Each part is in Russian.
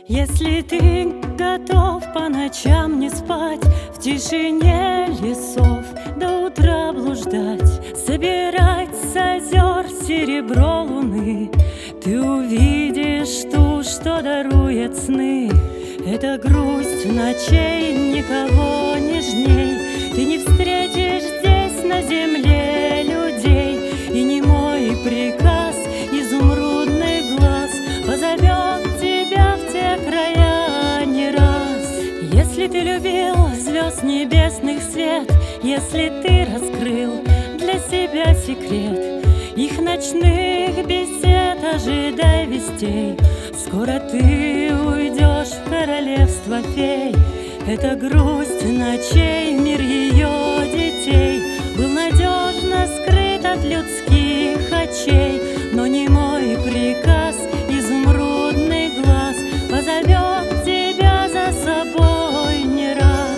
Если ты готов по ночам не спать, в тишине лесов до утра блуждать, собирать с озер серебро луны, ты увидишь ту, что дарует сны. Это грусть ночей, никого нежней ты не встретишь здесь на земле людей. И не мой приказ, изумрудный глаз позовет тебя в те края не раз. Если ты любил звезд небесных свет, если ты раскрыл для себя секрет их ночных бесед, ожидай вестей. Скоро ты уйдешь в королевство фей. Это грусть ночей, мир ее детей был надежно скрыт от людских очей. Но не мой приказ, изумрудный глаз позовет тебя за собой не раз.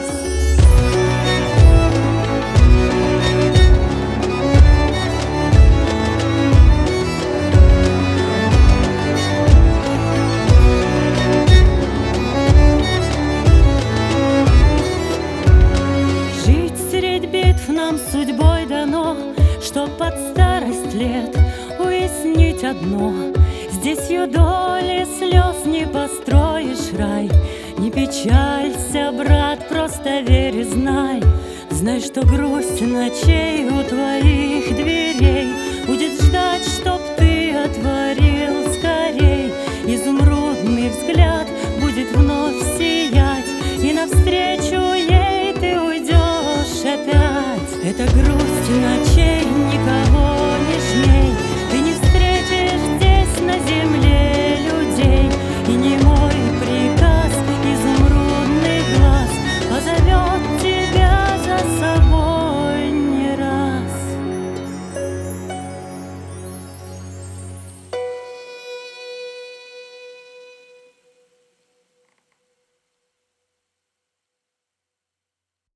Нам судьбой дано, чтоб под старость лет уяснить одно: здесь юдоли слез не построишь рай. Не печалься, брат, просто верь и знай. Знай, что грусть ночей у твоих дверей будет ждать, чтоб ты отворил скорей. Изумрудный взгляд будет вновь сиять, и навстречу ей ты уйдешь опять. Это грусть ночей.